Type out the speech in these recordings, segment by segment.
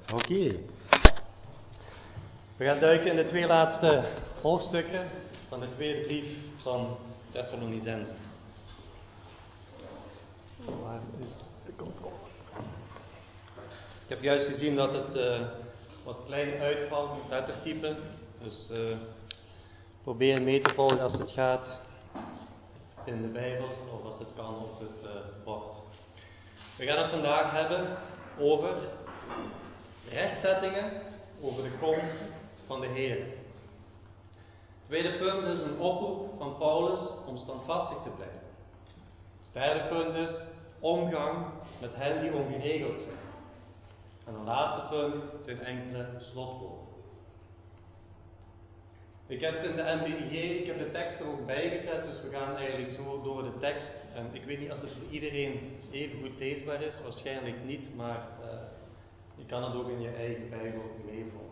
Oké. We gaan duiken in de twee laatste hoofdstukken van de tweede brief van Thessalonicenzen. Waar is de controle? Ik heb juist gezien dat het wat klein uitvalt met lettertypen. Dus probeer mee te volgen als het gaat in de Bijbels of als het kan op het bord. We gaan het vandaag hebben over rechtzettingen, over de komst van de Heer. Het tweede punt is een oproep van Paulus om standvastig te blijven. Het derde punt is omgang met hen die ongeregeld zijn. En het laatste punt zijn enkele slotwoorden. Ik heb in de MBIG, de tekst er ook bij gezet, dus we gaan eigenlijk zo door de tekst. En ik weet niet of het voor iedereen even goed leesbaar is, waarschijnlijk niet, maar je kan het ook in je eigen Bijbel meevolgen.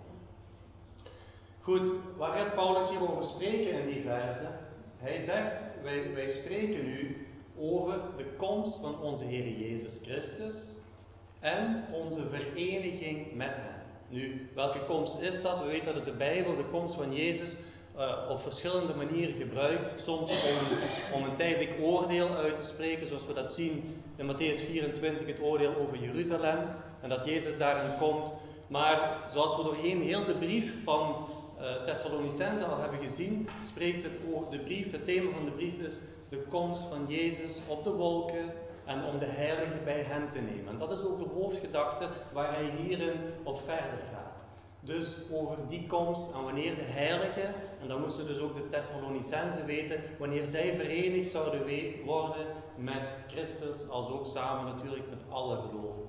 Goed, waar gaat Paulus hier over spreken in die versen? Hij zegt, wij spreken nu over de komst van onze Heer Jezus Christus en onze vereniging met Hem. Nu, welke komst is dat? We weten dat de Bijbel de komst van Jezus op verschillende manieren gebruikt. Soms om een tijdelijk oordeel uit te spreken, zoals we dat zien in Mattheüs 24, het oordeel over Jeruzalem. En dat Jezus daarin komt. Maar zoals we doorheen heel de brief van Thessalonicenzen al hebben gezien, spreekt het thema van de brief is de komst van Jezus op de wolken en om de heiligen bij hem te nemen. En dat is ook de hoofdgedachte waar hij hierin op verder gaat. Dus over die komst en wanneer de heiligen, en dan moesten dus ook de Thessalonicenzen weten, wanneer zij verenigd zouden worden met Christus, als ook samen natuurlijk met alle gelovigen.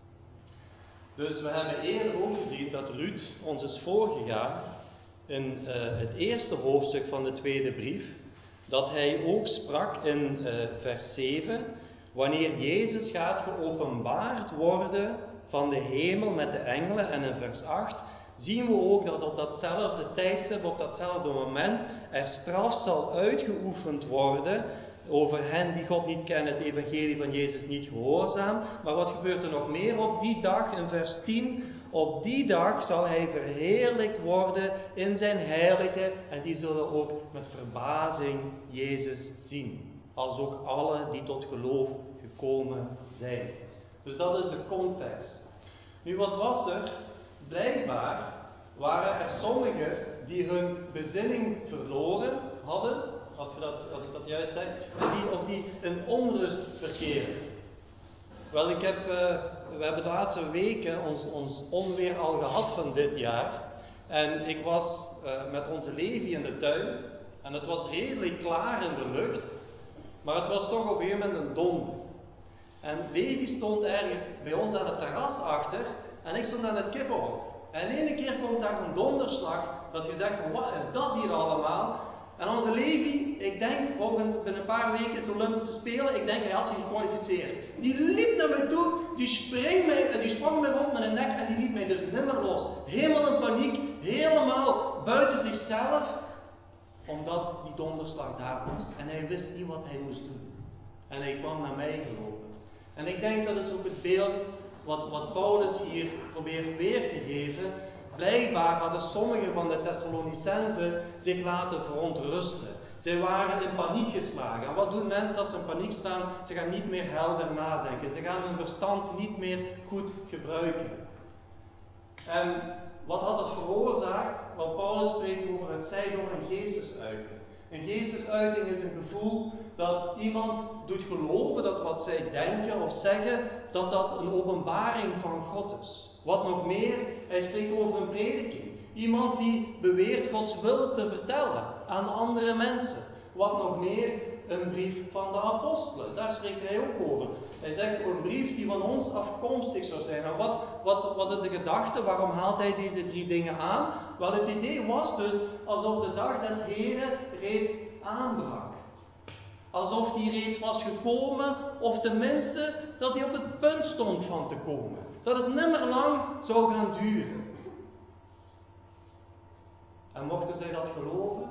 Dus we hebben eerder ook gezien dat Ruud ons is voorgegaan in het eerste hoofdstuk van de tweede brief, dat hij ook sprak in vers 7, wanneer Jezus gaat geopenbaard worden van de hemel met de engelen. En in vers 8 zien we ook dat op datzelfde tijdstip, op datzelfde moment, er straf zal uitgeoefend worden over hen die God niet kennen, het evangelie van Jezus niet gehoorzaam. Maar wat gebeurt er nog meer op die dag, in vers 10? Op die dag zal hij verheerlijkt worden in zijn heiligen en die zullen ook met verbazing Jezus zien. Als ook alle die tot geloof gekomen zijn. Dus dat is de context. Nu, wat was er? Blijkbaar waren er sommigen die hun bezinning verloren hadden, als ik dat juist zeg, die in onrust verkeren. Wel, we hebben de laatste weken ons onweer al gehad van dit jaar. En ik was met onze Levi in de tuin. En het was redelijk klaar in de lucht. Maar het was toch op een gegeven moment een donder. En Levi stond ergens bij ons aan het terras achter. En ik stond aan het kippenhok. En in ene keer komt daar een donderslag. Dat je zegt van, wat is dat hier allemaal? En onze Levi, ik denk, binnen een paar weken is Olympische Spelen, ik denk hij had zich gekwalificeerd. Die liep naar mij toe, die sprong mij rond mijn nek en die liet mij dus nimmer los. Helemaal in paniek, helemaal buiten zichzelf, omdat die donderslag daar was. En hij wist niet wat hij moest doen. En hij kwam naar mij gelopen. En ik denk dat is ook het beeld wat Paulus hier probeert weer te geven. Blijkbaar hadden sommigen van de Thessalonicenzen zich laten verontrusten. Zij waren in paniek geslagen. En wat doen mensen als ze in paniek staan? Ze gaan niet meer helder nadenken. Ze gaan hun verstand niet meer goed gebruiken. En wat had het veroorzaakt? Want Paulus spreekt over het zij door een geestesuiting. Een geestesuiting is een gevoel dat iemand doet geloven dat wat zij denken of zeggen, dat een openbaring van God is. Wat nog meer, hij spreekt over een prediking. Iemand die beweert Gods wil te vertellen aan andere mensen. Wat nog meer, een brief van de apostelen. Daar spreekt hij ook over. Hij zegt een brief die van ons afkomstig zou zijn. En wat is de gedachte? Waarom haalt hij deze 3 dingen aan? Wel, het idee was dus alsof de dag des Heren reeds aanbrak. Alsof die reeds was gekomen, of tenminste dat hij op het punt stond van te komen. Dat het nimmer lang zou gaan duren. En mochten zij dat geloven?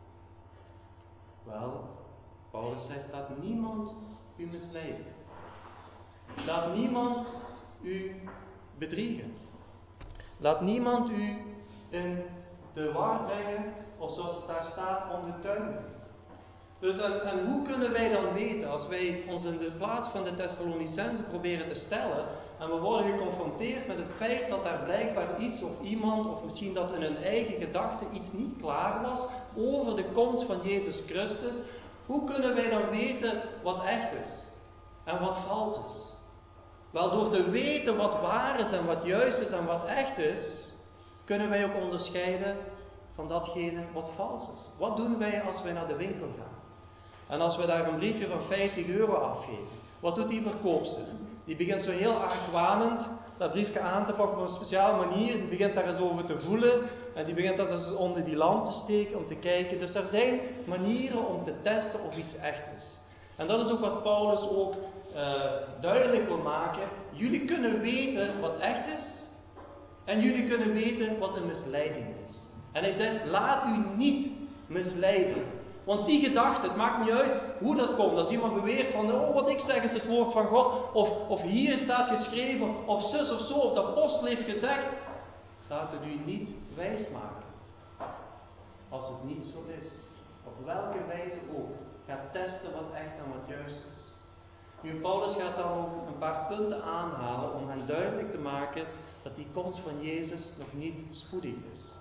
Wel, Paulus zegt, laat niemand u misleiden. Laat niemand u bedriegen. Laat niemand u in de war brengen, of zoals het daar staat, om de tuin. Dus en hoe kunnen wij dan weten, als wij ons in de plaats van de Thessalonicenzen proberen te stellen, en we worden geconfronteerd met het feit dat daar blijkbaar iets of iemand, of misschien dat in hun eigen gedachten iets niet klaar was over de komst van Jezus Christus, hoe kunnen wij dan weten wat echt is en wat vals is? Wel, door te weten wat waar is en wat juist is en wat echt is, kunnen wij ook onderscheiden van datgene wat vals is. Wat doen wij als wij naar de winkel gaan? En als we daar een briefje van €50 afgeven, wat doet die verkoopster? Die begint zo heel argwanend dat briefje aan te pakken op een speciale manier. Die begint daar eens over te voelen. En die begint dat eens onder die lamp te steken om te kijken. Dus er zijn manieren om te testen of iets echt is. En dat is ook wat Paulus ook duidelijk wil maken. Jullie kunnen weten wat echt is. En jullie kunnen weten wat een misleiding is. En hij zegt, laat u niet misleiden. Want die gedachte, het maakt niet uit hoe dat komt. Als iemand beweert van, oh wat ik zeg is het woord van God. Of hier staat geschreven, of zus of zo, of de apostel heeft gezegd. Laat het u niet wijsmaken. Als het niet zo is. Op welke wijze ook. Ga testen wat echt en wat juist is. Nu, Paulus gaat dan ook een paar punten aanhalen om hen duidelijk te maken dat die komst van Jezus nog niet spoedig is.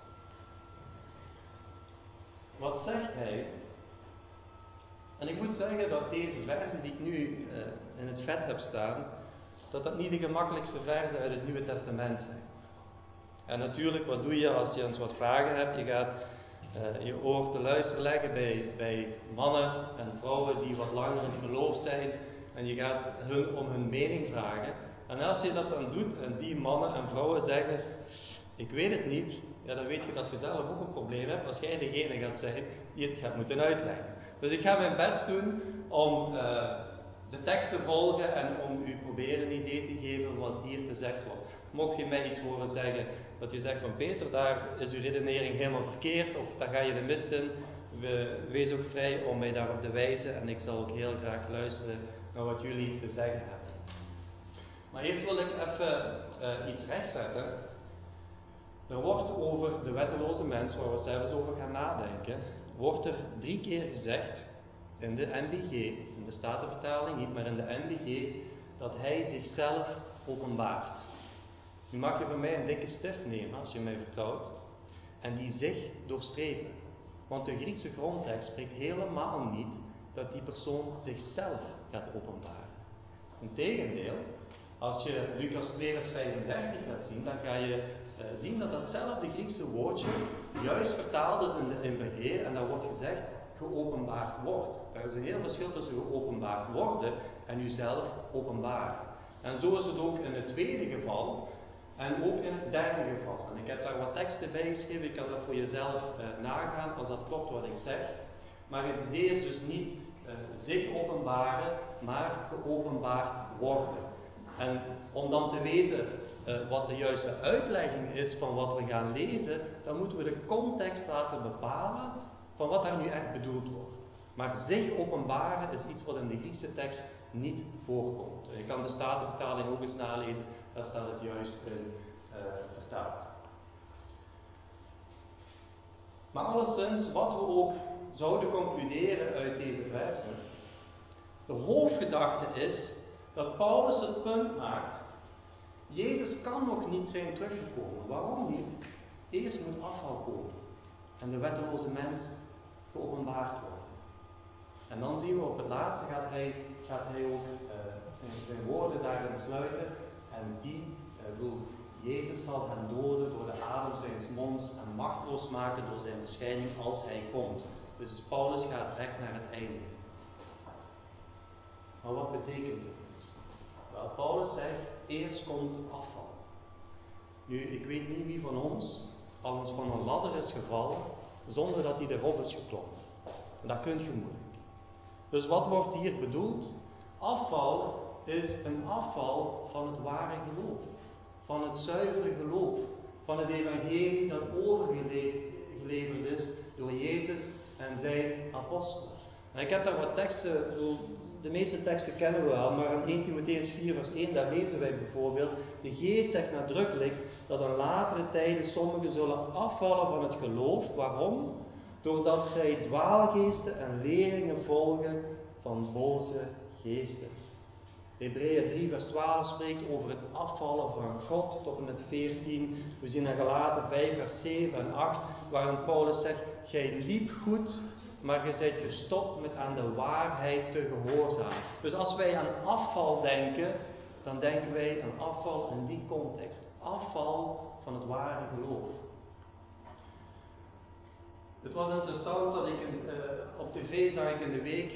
Wat zegt hij? En ik moet zeggen dat deze versen die ik nu in het vet heb staan, dat dat niet de gemakkelijkste versen uit het Nieuwe Testament zijn. En natuurlijk, wat doe je als je eens wat vragen hebt? Je gaat je oor te luisteren leggen bij mannen en vrouwen die wat langer in het geloof zijn. En je gaat hun om hun mening vragen. En als je dat dan doet en die mannen en vrouwen zeggen, ik weet het niet, ja, dan weet je dat je zelf ook een probleem hebt als jij degene gaat zijn die het gaat moeten uitleggen. Dus ik ga mijn best doen om de tekst te volgen en om u proberen een idee te geven wat hier gezegd wordt. Mocht je mij iets horen zeggen dat je zegt van Peter, daar is uw redenering helemaal verkeerd of daar ga je de mist in, wees ook vrij om mij daarop te wijzen en ik zal ook heel graag luisteren naar wat jullie te zeggen hebben. Maar eerst wil ik even iets rechtzetten. Er wordt over de wetteloze mens, waar we zelfs over gaan nadenken, wordt er 3 keer gezegd in de NBG, in de Statenvertaling niet, maar in de NBG, dat hij zichzelf openbaart. Nu mag je van mij een dikke stift nemen, als je mij vertrouwt, en die zich doorstrepen. Want de Griekse grondtekst spreekt helemaal niet dat die persoon zichzelf gaat openbaren. Integendeel, als je Lucas 2 vers 35 gaat zien, dan ga je zien dat datzelfde Griekse woordje juist vertaald is in de NBG en daar wordt gezegd geopenbaard wordt. Er is een heel verschil tussen geopenbaard worden en uzelf openbaren. En zo is het ook in het tweede geval en ook in het derde geval. En ik heb daar wat teksten bij geschreven, je kan dat voor jezelf nagaan als dat klopt wat ik zeg. Maar het idee is dus niet zich openbaren, maar geopenbaard worden. En om dan te weten wat de juiste uitlegging is van wat we gaan lezen, dan moeten we de context laten bepalen van wat daar nu echt bedoeld wordt. Maar zich openbaren is iets wat in de Griekse tekst niet voorkomt. Je kan de Statenvertaling ook eens nalezen, daar staat het juist in vertaald. Maar alleszins, wat we ook zouden concluderen uit deze versen, de hoofdgedachte is dat Paulus het punt maakt, Jezus kan nog niet zijn teruggekomen. Waarom niet? Eerst moet afval komen en de wetteloze mens geopenbaard worden. En dan zien we op het laatste gaat hij ook zijn woorden daarin sluiten en Jezus zal hen doden door de adem zijns monds en machteloos maken door zijn verschijning als hij komt. Dus Paulus gaat direct naar het einde. Maar wat betekent dit? Wel, Paulus zegt, eerst komt afval. Nu, ik weet niet wie van ons al eens van een ladder is gevallen zonder dat hij erop is geklommen. Dat kun je moeilijk. Dus wat wordt hier bedoeld? Afval is een afval van het ware geloof. Van het zuivere geloof. Van het evangelie dat overgeleverd is door Jezus en zijn apostelen. En ik heb daar wat teksten, de meeste teksten kennen we wel, maar in 1 Timotheüs 4 vers 1, daar lezen wij bijvoorbeeld: de geest zegt nadrukkelijk dat in latere tijden sommigen zullen afvallen van het geloof. Waarom? Doordat zij dwaalgeesten en leringen volgen van boze geesten. Hebreeën 3 vers 12 spreekt over het afvallen van God tot en met 14. We zien in Galaten 5 vers 7 en 8, waarin Paulus zegt: gij liep goed, maar je zijt gestopt met aan de waarheid te gehoorzamen. Dus als wij aan afval denken, dan denken wij aan afval in die context. Afval van het ware geloof. Het was interessant dat op tv zag ik in de week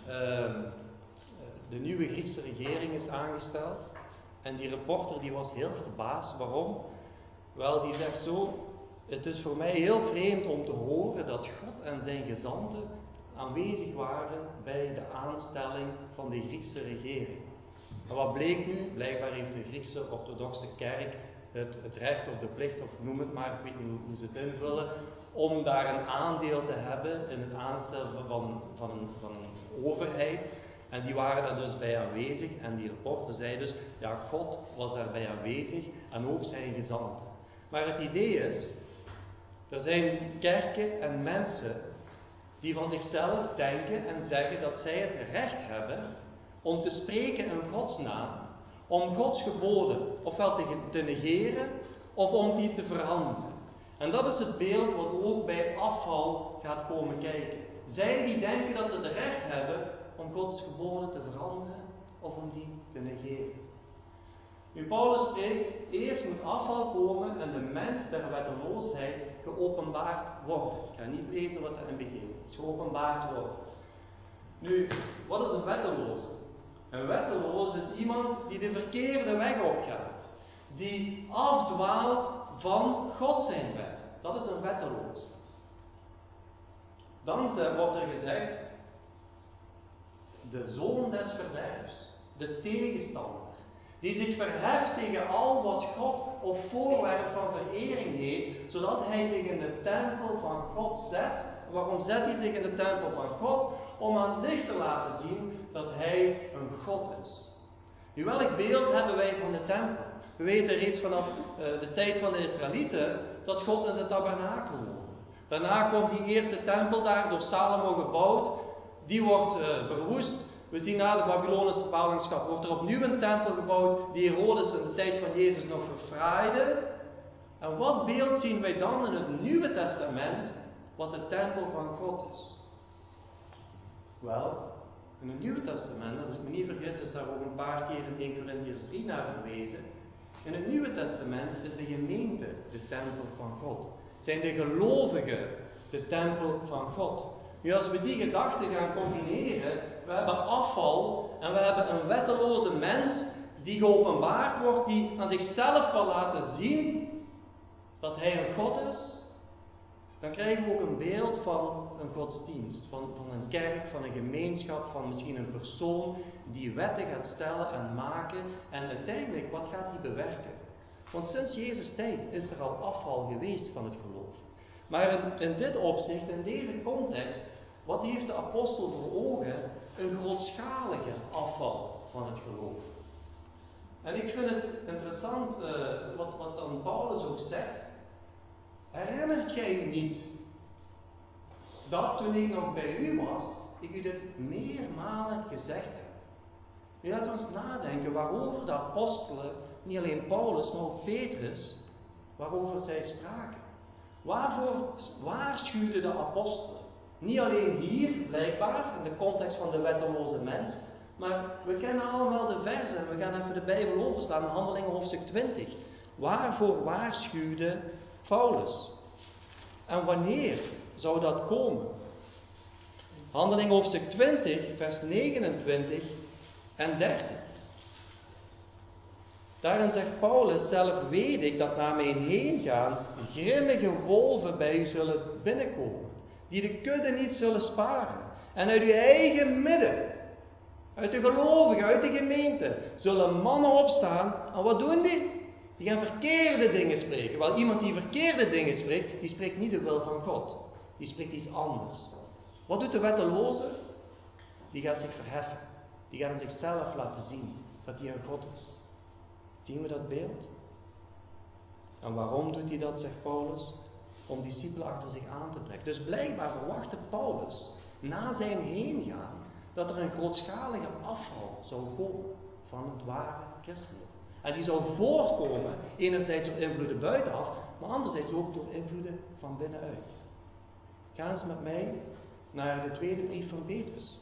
de nieuwe Griekse regering is aangesteld. En die reporter die was heel verbaasd. Waarom? Wel, die zegt zo: het is voor mij heel vreemd om te horen dat God en zijn gezanten aanwezig waren bij de aanstelling van de Griekse regering. En wat bleek nu? Blijkbaar heeft de Griekse orthodoxe kerk het recht of de plicht, of noem het maar, ik weet niet hoe ze het invullen, om daar een aandeel te hebben in het aanstellen van een overheid. En die waren daar dus bij aanwezig. En die reporter zei dus: ja, God was daarbij aanwezig en ook zijn gezanten. Maar het idee is, er zijn kerken en mensen die van zichzelf denken en zeggen dat zij het recht hebben om te spreken in Gods naam, om Gods geboden ofwel te negeren of om die te veranderen. En dat is het beeld wat ook bij afval gaat komen kijken. Zij die denken dat ze het recht hebben om Gods geboden te veranderen of om die te negeren. Nu, Paulus spreekt: eerst moet afval komen en de mens der wetteloosheid geopenbaard worden. Ik ga niet lezen wat de NBG is. Geopenbaard worden. Nu, wat is een wetteloze? Een wetteloze is iemand die de verkeerde weg opgaat. Die afdwaalt van God zijn wet. Dat is een wetteloze. Dan wordt er gezegd: de zoon des verderfs, de tegenstander, die zich verheft tegen al wat God of voorwerp van verering heeft, zodat hij zich in de tempel van God zet. Waarom zet hij zich in de tempel van God? Om aan zich te laten zien dat hij een God is. Nu, welk beeld hebben wij van de tempel? We weten reeds vanaf de tijd van de Israëlieten dat God in de tabernakel woonde. Daarna komt die eerste tempel daar door Salomo gebouwd. Die wordt verwoest. We zien na de Babylonische ballingschap wordt er opnieuw een tempel gebouwd die Herodes in de tijd van Jezus nog verfraaide. En wat beeld zien wij dan in het Nieuwe Testament wat de tempel van God is? Wel, in het Nieuwe Testament, als ik me niet vergis, is daar ook een paar keer in 1 Korintiërs 3 naar verwezen. In het Nieuwe Testament is de gemeente de tempel van God. Zijn de gelovigen de tempel van God. Nu, als we die gedachten gaan combineren, we hebben afval en we hebben een wetteloze mens die geopenbaard wordt, die aan zichzelf wil laten zien dat hij een God is, dan krijgen we ook een beeld van een godsdienst, van een kerk, van een gemeenschap, van misschien een persoon die wetten gaat stellen en maken. En uiteindelijk, wat gaat die bewerken? Want sinds Jezus' tijd is er al afval geweest van het geloof. Maar in dit opzicht, in deze context, wat heeft de apostel voor ogen? Een grootschalige afval van het geloof. En ik vind het interessant wat dan Paulus ook zegt. Herinnert jij u niet dat toen ik nog bij u was, ik u dit meermalen gezegd heb? Nu laten we eens nadenken waarover de apostelen, niet alleen Paulus, maar ook Petrus, waarover zij spraken. Waarvoor waarschuwden de apostelen? Niet alleen hier, blijkbaar, in de context van de wetteloze mens, maar we kennen allemaal de versen en we gaan even de Bijbel overslaan in Handelingen hoofdstuk 20. Waarvoor waarschuwde Paulus? En wanneer zou dat komen? Handelingen hoofdstuk 20, vers 29 en 30. Daarin zegt Paulus: zelf weet ik dat na mijn heen gaan grimmige wolven bij u zullen binnenkomen, die de kudde niet zullen sparen. En uit uw eigen midden, uit de gelovigen, uit de gemeente, zullen mannen opstaan. En wat doen die? Die gaan verkeerde dingen spreken. Wel, iemand die verkeerde dingen spreekt, die spreekt niet de wil van God. Die spreekt iets anders. Wat doet de wetteloze? Die gaat zich verheffen. Die gaan zichzelf laten zien dat hij een God is. Zien we dat beeld? En waarom doet hij dat, zegt Paulus? Om discipelen achter zich aan te trekken. Dus blijkbaar verwachtte Paulus na zijn heengaan dat er een grootschalige afval zou komen van het ware christendom. En die zou voorkomen, enerzijds door invloeden buitenaf, maar anderzijds ook door invloeden van binnenuit. Ga eens met mij naar de tweede brief van Petrus.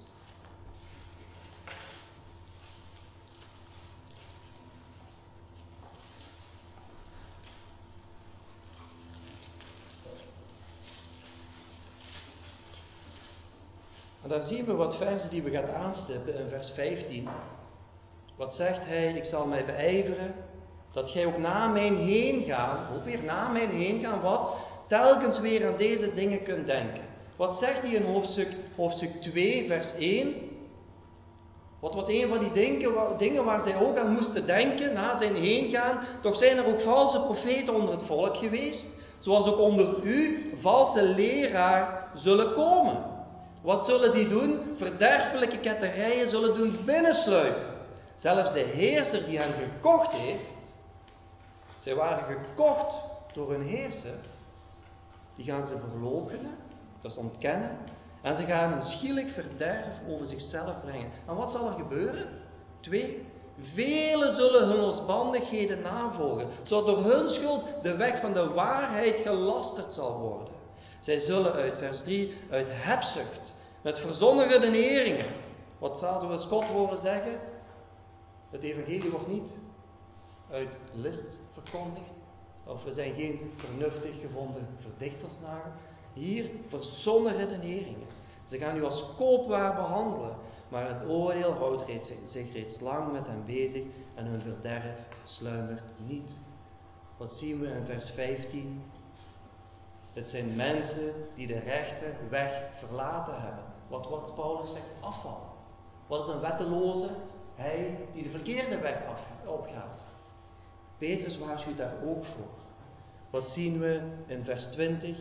En daar zien we wat versen die we gaan aanstippen in vers 15. Wat zegt hij? Ik zal mij beijveren dat gij ook na mijn heengaan, ook weer na mijn heengaan, wat? Telkens weer aan deze dingen kunt denken. Wat zegt hij in hoofdstuk 2, vers 1? Wat was een van die dingen waar zij ook aan moesten denken na zijn heengaan? Toch zijn er ook valse profeten onder het volk geweest, zoals ook onder u valse leraar zullen komen. Wat zullen die doen? Verderfelijke ketterijen zullen doen binnensluipen. Zelfs de heerser die hen gekocht heeft, zij waren gekocht door hun heerser, die gaan ze verloochenen, dat is ontkennen, en ze gaan een schielijk verderf over zichzelf brengen. En wat zal er gebeuren? 2. Velen zullen hun losbandigheden navolgen, zodat door hun schuld de weg van de waarheid gelasterd zal worden. Zij zullen uit, vers 3, uit hebzucht, met verzonnen redeneringen. Wat zouden we Scott horen zeggen? Het evangelie wordt niet uit list verkondigd. Of we zijn geen vernuftig gevonden verdichtersnagen. Hier verzonnen redeneringen. Ze gaan u als koopwaar behandelen. Maar het oordeel houdt zich reeds lang met hen bezig en hun verderf sluimert niet. Wat zien we in vers 15? Het zijn mensen die de rechte weg verlaten hebben. Wat Paulus zegt, afval. Wat is een wetteloze? Hij die de verkeerde weg opgaat. Petrus waarschuwt daar ook voor. Wat zien we in vers 20?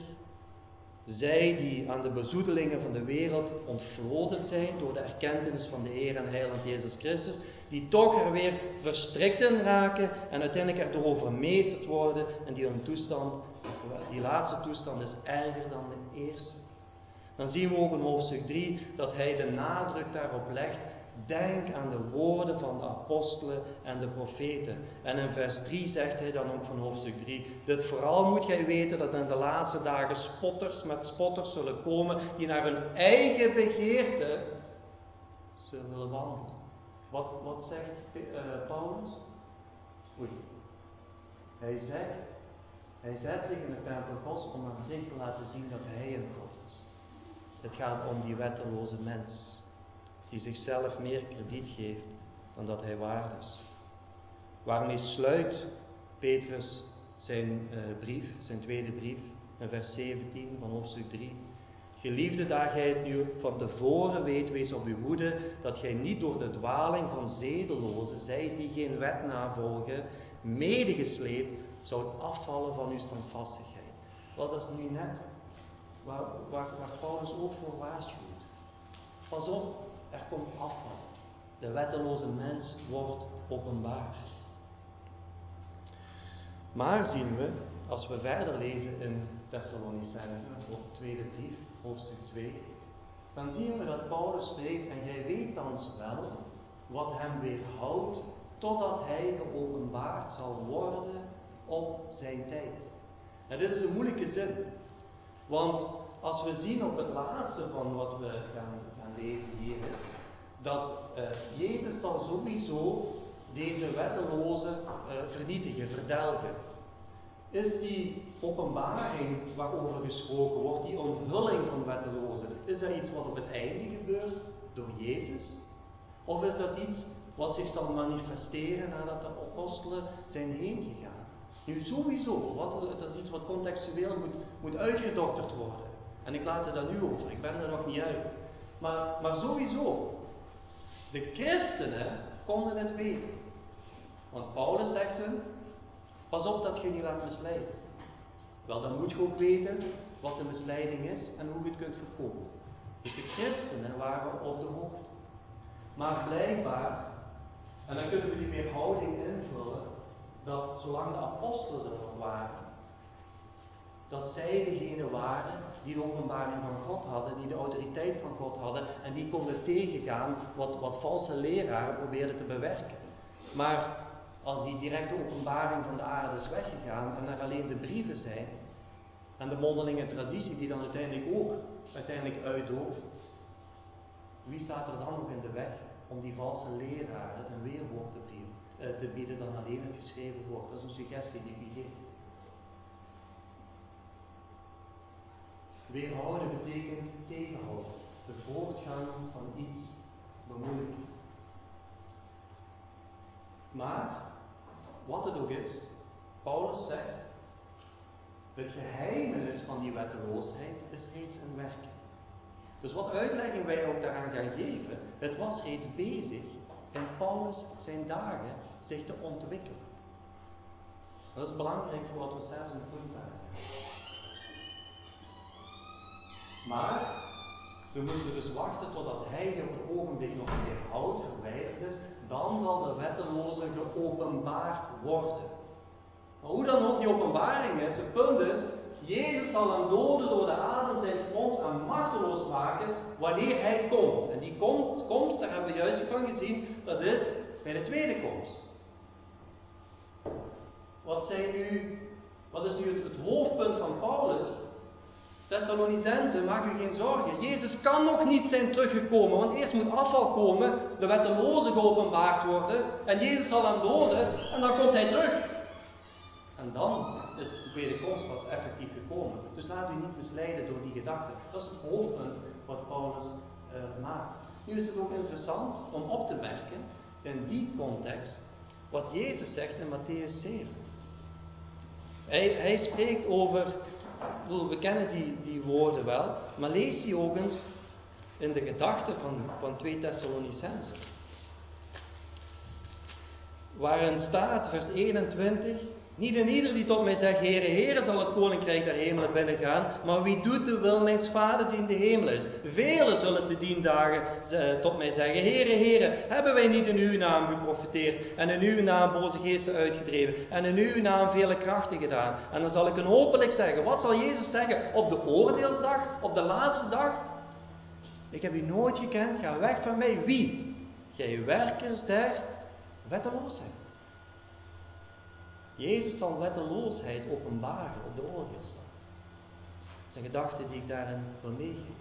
Zij die aan de bezoedelingen van de wereld ontvloden zijn door de erkentenis van de Heer en Heiland Jezus Christus, die toch er weer verstrikt in raken en uiteindelijk erdoor overmeesterd worden en die hun toestand, die laatste toestand is erger dan de eerste. Dan zien we ook in hoofdstuk 3 dat hij de nadruk daarop legt. Denk aan de woorden van de apostelen en de profeten. En in vers 3 zegt hij dan ook van hoofdstuk 3. Dit vooral moet gij weten dat in de laatste dagen spotters met spotters zullen komen. Die naar hun eigen begeerte zullen wandelen. Wat zegt Paulus? Oei. Hij zet zich in de tempel Gods om aan zich te laten zien dat hij een God is. Het gaat om die wetteloze mens. Die zichzelf meer krediet geeft dan dat hij waard is. Waarmee sluit Petrus zijn brief, zijn tweede brief, in vers 17 van hoofdstuk 3. Geliefde, daar gij het nu van tevoren weet, wees op uw hoede, dat gij niet door de dwaling van zedelozen, zij die geen wet navolgen, medegesleept, zoudt afvallen van uw standvastigheid. Wel, dat is nu net waar Paulus ook voor waarschuwt. Pas op, er komt afval. De wetteloze mens wordt openbaar. Maar zien we, als we verder lezen in Thessalonicenzen, de tweede brief, hoofdstuk 2, dan zien we dat Paulus spreekt, en gij weet thans wel wat hem weerhoudt, totdat hij geopenbaard zal worden op zijn tijd. En dit is een moeilijke zin, want als we zien op het laatste van wat we gaan lezen hier is, dat Jezus zal sowieso deze wetteloze vernietigen, verdelgen. Is die openbaring waarover gesproken wordt, die onthulling van wettelozen, is dat iets wat op het einde gebeurt door Jezus? Of is dat iets wat zich zal manifesteren nadat de apostelen zijn heen gegaan? Nu sowieso, dat is iets wat contextueel moet uitgedokterd worden. En ik laat het aan u over, ik ben er nog niet uit. Maar sowieso, de christenen konden het weten. Want Paulus zegt hun, pas op dat je niet laat misleiden. Wel, dan moet je ook weten wat de misleiding is en hoe je het kunt voorkomen. Dus de christenen waren op de hoogte. Maar blijkbaar, en dan kunnen we die weerhouding invullen, dat zolang de apostelen er nog waren, dat zij degene waren die de openbaring van God hadden, die de autoriteit van God hadden en die konden tegengaan wat valse leraren probeerden te bewerken. Maar als die directe openbaring van de aarde is weggegaan en er alleen de brieven zijn en de mondelinge traditie die dan uiteindelijk uitdooft, wie staat er dan nog in de weg om die valse leraren een weerwoord te bieden dan alleen het geschreven woord? Dat is een suggestie die ik u geef. Weerhouden betekent tegenhouden, de voortgang van iets bemoeilijken. Maar, wat het ook is, Paulus zegt, het geheimenis van die wetteloosheid is reeds in werking. Dus wat uitlegging wij ook daaraan gaan geven, het was reeds bezig in Paulus zijn dagen zich te ontwikkelen. Dat is belangrijk voor wat we zelfs in het punt hebben. Maar ze moesten dus wachten totdat hij die op het ogenblik nog weerhoudt, verwijderd is, dan zal de wetteloze geopenbaard worden. Maar hoe dan ook die openbaring is, het punt is, Jezus zal hem doden door de adem zijn mond en machteloos maken wanneer hij komt. En die komst, daar hebben we juist van gezien, dat is bij de tweede komst. Wat is nu het hoofdpunt van Paulus? Thessalonicenzen, maak u geen zorgen. Jezus kan nog niet zijn teruggekomen, want eerst moet afval komen, de wetteloze geopenbaard worden, en Jezus zal hem doden, en dan komt hij terug. En dan is de tweede komst pas effectief gekomen. Dus laat u niet misleiden door die gedachten. Dat is het hoofdpunt wat Paulus maakt. Nu is het ook interessant om op te merken, in die context, wat Jezus zegt in Mattheüs 7. Hij spreekt over, we kennen die woorden wel, maar lees die ook eens in de gedachten van 2 Thessalonicenzen. Waarin staat, vers 21, niet in ieder die tot mij zegt, Heere, Heere, zal het koninkrijk der hemelen binnengaan, maar wie doet de wil mijns vaders die in de hemel is. Velen zullen te dien dagen tot mij zeggen, Heere, Heere, hebben wij niet in uw naam geprofeteerd en in uw naam boze geesten uitgedreven en in uw naam vele krachten gedaan. En dan zal ik hen openlijk zeggen, wat zal Jezus zeggen op de oordeelsdag, op de laatste dag? Ik heb u nooit gekend, ga weg van mij. Wie? Gij werkers der wetteloosheid. Jezus zal wetteloosheid openbaren op de oordeelsdag. Dat is een gedachte die ik daarin wil meegeven.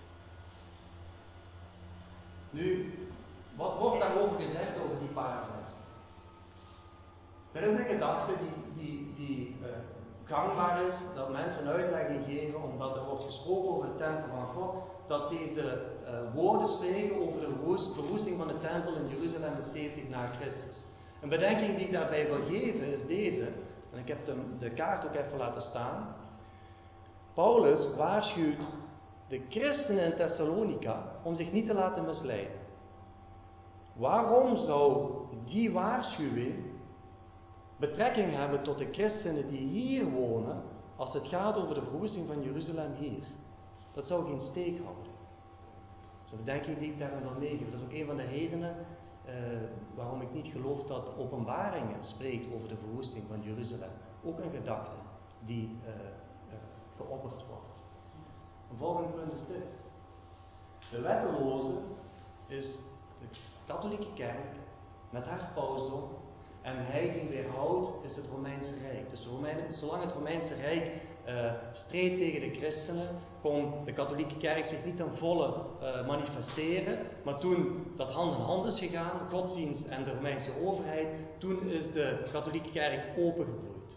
Nu, wat wordt daarover gezegd over die paraflex? Er is een gedachte die gangbaar is, dat mensen een uitlegging geven, omdat er wordt gesproken over de tempel van God, dat deze woorden spreken over de verwoesting van de tempel in Jeruzalem in 70 na Christus. Een bedenking die ik daarbij wil geven is deze, en ik heb de kaart ook even laten staan. Paulus waarschuwt de christenen in Thessalonica om zich niet te laten misleiden. Waarom zou die waarschuwing betrekking hebben tot de christenen die hier wonen, als het gaat over de verwoesting van Jeruzalem hier? Dat zou geen steek houden. Dat is een bedenking die ik daarin wil meegeven. Dat is ook een van de redenen waarom ik niet geloof dat Openbaringen spreekt over de verwoesting van Jeruzalem. Ook een gedachte die geopperd wordt. Een volgende punt is dit. De wetteloze is de katholieke kerk met haar pausdom en hij die weerhoudt is het Romeinse Rijk. Dus zolang het Romeinse Rijk streed tegen de christenen, kon de katholieke kerk zich niet ten volle manifesteren. Maar toen dat hand in hand is gegaan, godsdienst en de Romeinse overheid, toen is de katholieke kerk opengebloeid.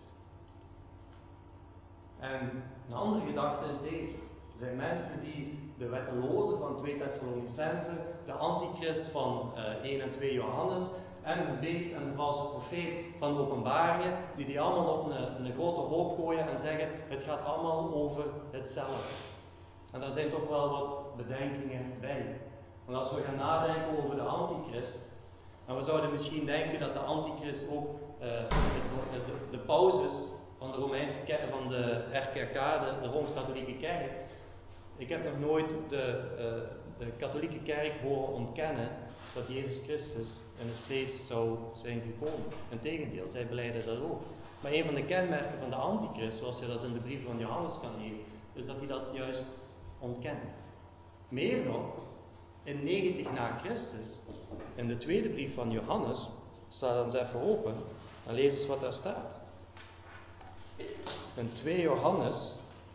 En een andere gedachte is deze. Er zijn mensen die de wetteloze van 2 Thessalonicenzen, de antichrist van 1 en 2 Johannes en de beest en de valse profeet van de Openbaringen, die allemaal op een grote hoop gooien en zeggen, het gaat allemaal over hetzelfde. En daar zijn toch wel wat bedenkingen bij. Want als we gaan nadenken over de antichrist, en we zouden misschien denken dat de antichrist ook de paus is van de Romeinse kerk, van de RKK, de Rooms-Katholieke kerk. Ik heb nog nooit de katholieke kerk horen ontkennen dat Jezus Christus in het vlees zou zijn gekomen. Integendeel, zij belijden dat ook. Maar een van de kenmerken van de antichrist, zoals je dat in de brief van Johannes kan lezen, is dat hij dat juist ontkent. Meer nog, in 90 na Christus, in de tweede brief van Johannes, staat dan eens even open en lees eens wat daar staat. In 2 Johannes,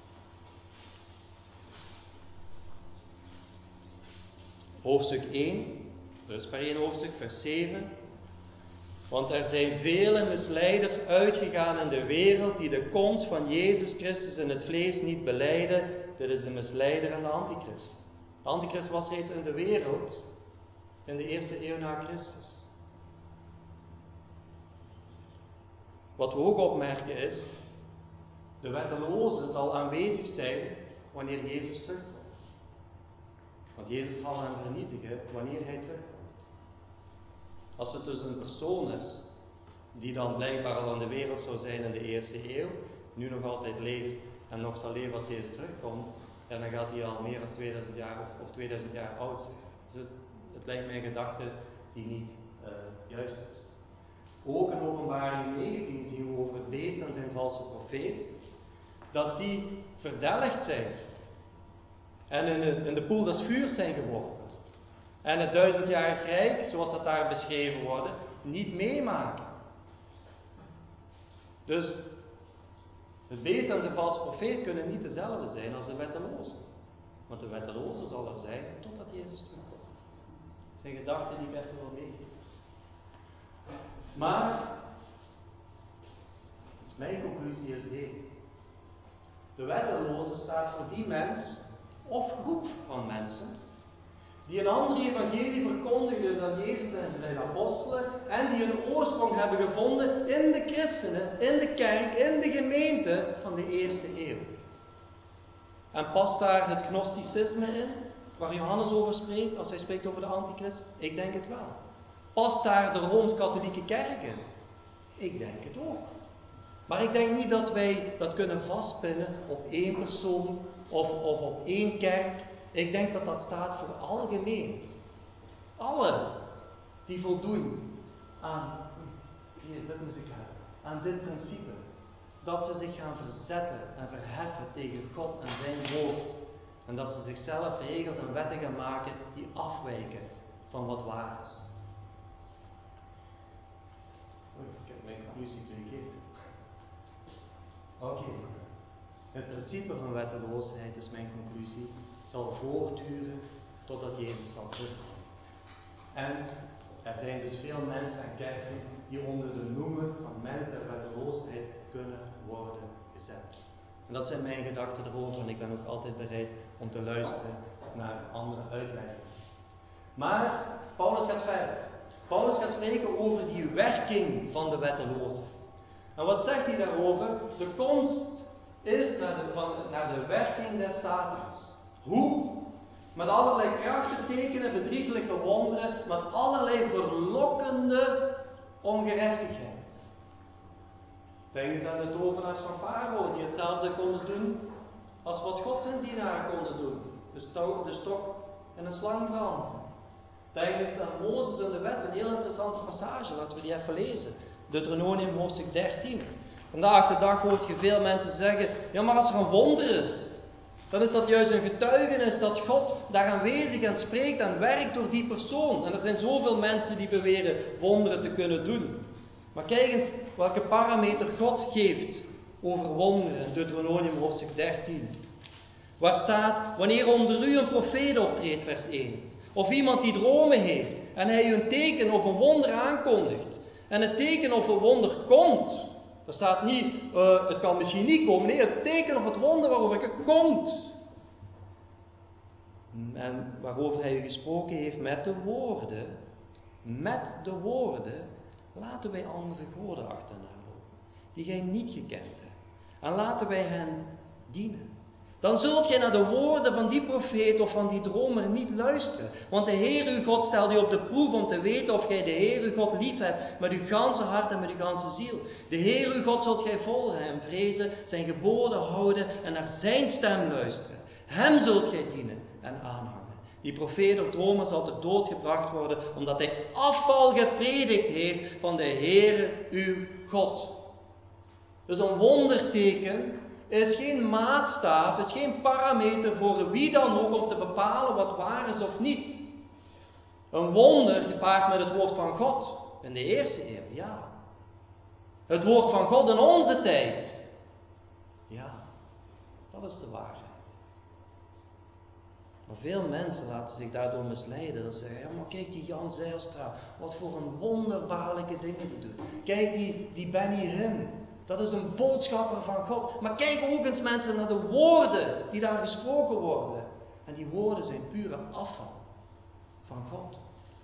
hoofdstuk 1, dus per 1 hoofdstuk, vers 7. Want er zijn vele misleiders uitgegaan in de wereld die de komst van Jezus Christus in het vlees niet belijden. Dit is de misleider en de antichrist. De antichrist was reeds in de wereld in de eerste eeuw na Christus. Wat we ook opmerken is, de wetteloze zal aanwezig zijn wanneer Jezus terugkomt. Want Jezus zal hem vernietigen wanneer hij terugkomt. Als het dus een persoon is, die dan blijkbaar al in de wereld zou zijn in de eerste eeuw, nu nog altijd leeft en nog zal leven als Jezus terugkomt, en dan gaat hij al meer dan 2000 jaar of 2000 jaar oud zijn. Dus het lijkt mij een gedachte die niet juist is. Ook in Openbaring 19 zien we over het beest en zijn valse profeet, dat die verdelgd zijn en in de poel des vuurs zijn geworpen. En het 1000-jarig rijk, zoals dat daar beschreven wordt, niet meemaken. Dus het beest en zijn valse profeet kunnen niet dezelfde zijn als de wetteloze. Want de wetteloze zal er zijn totdat Jezus terugkomt. Dat zijn gedachten die ik even wil meegeven. Maar, mijn conclusie is deze. De wetteloze staat voor die mens, of groep van mensen, die een andere evangelie verkondigden dan Jezus en zijn apostelen, en die een oorsprong hebben gevonden in de christenen, in de kerk, in de gemeente van de eerste eeuw. En past daar het gnosticisme in, waar Johannes over spreekt, als hij spreekt over de antichrist? Ik denk het wel. Past daar de Rooms-Katholieke kerk in? Ik denk het ook. Maar ik denk niet dat wij dat kunnen vastpinnen op één persoon of op één kerk. Ik denk dat dat staat voor algemeen. Allen die voldoen aan, dit moet ik hebben, aan dit principe. Dat ze zich gaan verzetten en verheffen tegen God en zijn woord. En dat ze zichzelf regels en wetten gaan maken die afwijken van wat waar is. Ik heb mijn conclusie 2 keer. Oké. Het principe van wetteloosheid is mijn conclusie, zal voortduren totdat Jezus zal terugkomen. En er zijn dus veel mensen en kerken die onder de noemer van mens der wetteloosheid kunnen worden gezet. En dat zijn mijn gedachten erover en ik ben ook altijd bereid om te luisteren naar andere uitleggingen. Maar Paulus gaat verder. Paulus gaat spreken over die werking van de wetteloosheid. En wat zegt hij daarover? De komst is naar de werking des Satans. Hoe? Met allerlei krachten, tekenen, bedrieglijke wonderen, met allerlei verlokkende ongerechtigheid. Denk eens aan de tovenaars van Farao, die hetzelfde konden doen als wat God zijn dienaren konden doen. De stok en een slang veranderen. Denk eens aan Mozes en de wet, een heel interessante passage, laten we die even lezen. Deuteronomium hoofdstuk 13. Vandaag de dag hoort je veel mensen zeggen, ja maar als er een wonder is, dan is dat juist een getuigenis dat God daar aanwezig en spreekt en werkt door die persoon. En er zijn zoveel mensen die beweren wonderen te kunnen doen. Maar kijk eens welke parameter God geeft over wonderen in Deuteronomium hoofdstuk 13. Waar staat, wanneer onder u een profeet optreedt, vers 1. Of iemand die dromen heeft en hij u een teken of een wonder aankondigt. En het teken of een wonder komt. Er staat niet, het kan misschien niet komen. Nee, het teken of het wonder waarover het komt. En waarover hij u gesproken heeft met de woorden. Met de woorden laten wij andere goden achterna lopen. Die gij niet gekend hebt. En laten wij hen dienen. Dan zult gij naar de woorden van die profeet of van die dromer niet luisteren. Want de Heer uw God stelt u op de proef om te weten of gij de Heer uw God lief hebt met uw ganse hart en met uw ganse ziel. De Heer uw God zult gij volgen en vrezen, zijn geboden houden en naar zijn stem luisteren. Hem zult gij dienen en aanhangen. Die profeet of dromer zal ter dood gebracht worden, omdat hij afval gepredikt heeft van de Heere uw God. Dus een wonderteken is geen maatstaf, is geen parameter voor wie dan ook om te bepalen wat waar is of niet. Een wonder gepaard met het woord van God in de eerste eeuw, ja. Het woord van God in onze tijd, ja, dat is de waarheid. Maar veel mensen laten zich daardoor misleiden. Dat ze zeggen, ja maar kijk die Jan Zijlstra, wat voor een wonderbaarlijke dingen die doet. Kijk die Benny Hinn, dat is een boodschapper van God. Maar kijk ook eens mensen naar de woorden die daar gesproken worden. En die woorden zijn pure afval van God.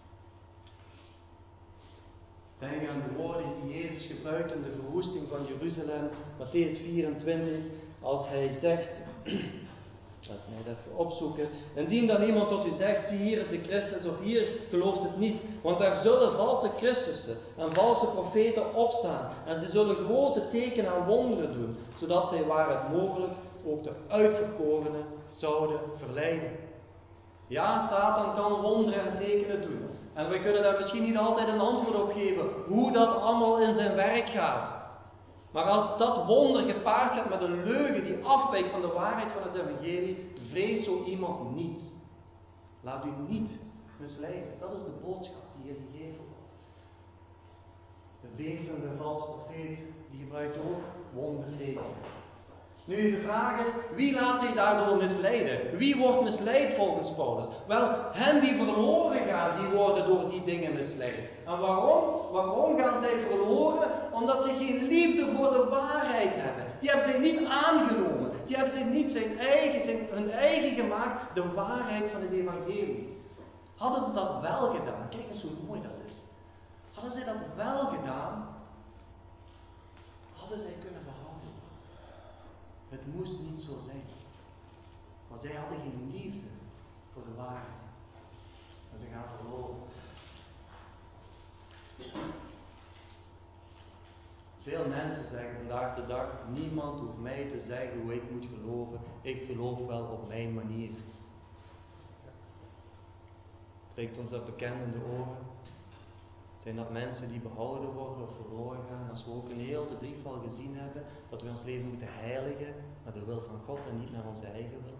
Denk aan de woorden die Jezus gebruikt in de verwoesting van Jeruzalem, Mattheüs 24, als hij zegt, laat mij het even opzoeken. Indien dan iemand tot u zegt, zie hier is de Christus of hier, gelooft het niet. Want er zullen valse Christussen en valse profeten opstaan. En ze zullen grote tekenen en wonderen doen. Zodat zij waar het mogelijk ook de uitverkorenen zouden verleiden. Ja, Satan kan wonderen en tekenen doen. En we kunnen daar misschien niet altijd een antwoord op geven. Hoe dat allemaal in zijn werk gaat. Maar als dat wonder gepaard gaat met een leugen die afwijkt van de waarheid van het evangelie, vrees zo iemand niet. Laat u niet misleiden. Dat is de boodschap die hier gegeven wordt. De beest en de valse profeet, die gebruikt ook wondertekenen. Nu, de vraag is, wie laat zich daardoor misleiden? Wie wordt misleid volgens Paulus? Wel, hen die verloren gaan, die worden door die dingen misleid. En waarom? Waarom gaan zij verloren? Omdat ze geen liefde voor de waarheid hebben. Die hebben zij niet aangenomen. Die hebben zij niet hun eigen gemaakt, de waarheid van het evangelie. Hadden ze dat wel gedaan, kijk eens hoe mooi dat is. Hadden zij dat wel gedaan, hadden zij kunnen behouden. Het moest niet zo zijn. Maar zij hadden geen liefde voor de waarheid. En ze gaan verloren. Veel mensen zeggen vandaag de dag, niemand hoeft mij te zeggen hoe ik moet geloven. Ik geloof wel op mijn manier. Klinkt ons dat bekend in de oren? Zijn dat mensen die behouden worden of verloren gaan? Als we ook in heel de brief al gezien hebben, dat we ons leven moeten heiligen naar de wil van God en niet naar onze eigen wil.